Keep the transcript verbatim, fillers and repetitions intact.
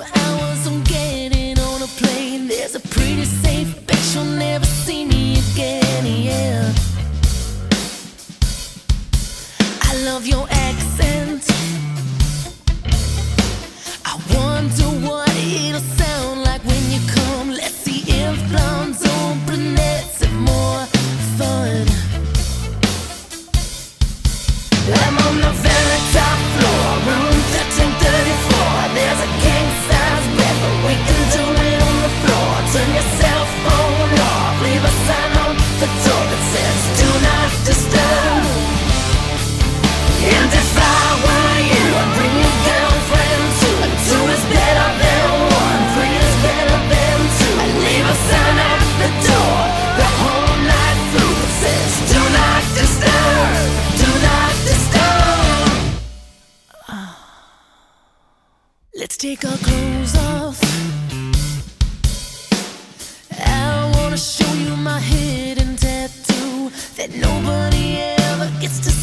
hours on getting on a plane. There's a pretty safe bet you'll never see me again, yeah. I love your accent. I wonder what it'll sound like when you come. Let's see if blondes or brunettes have more fun. I'm on the very top floor, room thirteen thirty-four. There's a king-size bed, but we can do it on the floor. Turn your cell phone off, leave a sign on the door that says do not disturb. And if I were you, I'd bring your girlfriend too. Two is better than one, three is better than two. I'd leave a sign at the door the whole night through that says do not disturb, do not disturb. Let's take our clothes off. I wanna show you my hidden tattoo that nobody ever gets to see.